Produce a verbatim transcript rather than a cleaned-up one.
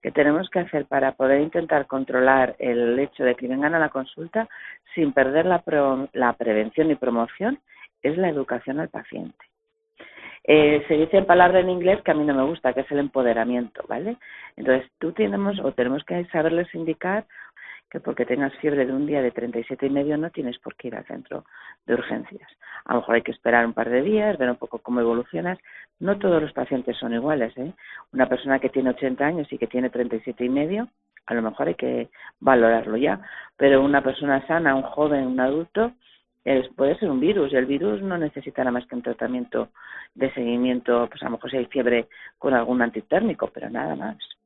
que tenemos que hacer para poder intentar controlar el hecho de que vengan a la consulta sin perder la, pro, la prevención y promoción es la educación al paciente. Eh, se dice en palabra en inglés que a mí no me gusta, que es el empoderamiento, ¿vale? Entonces, tú tenemos o tenemos que saberles indicar que porque tengas fiebre de un día de treinta y siete y medio no tienes por qué ir al centro de urgencias. A lo mejor hay que esperar un par de días, ver un poco cómo evolucionas. No todos los pacientes son iguales, ¿eh? Una persona que tiene ochenta años y que tiene treinta y siete y medio, a lo mejor hay que valorarlo ya. Pero una persona sana, un joven, un adulto, es, puede ser un virus, y el virus no necesita nada más que un tratamiento de seguimiento, pues a lo mejor si hay fiebre con algún antitérmico, pero nada más.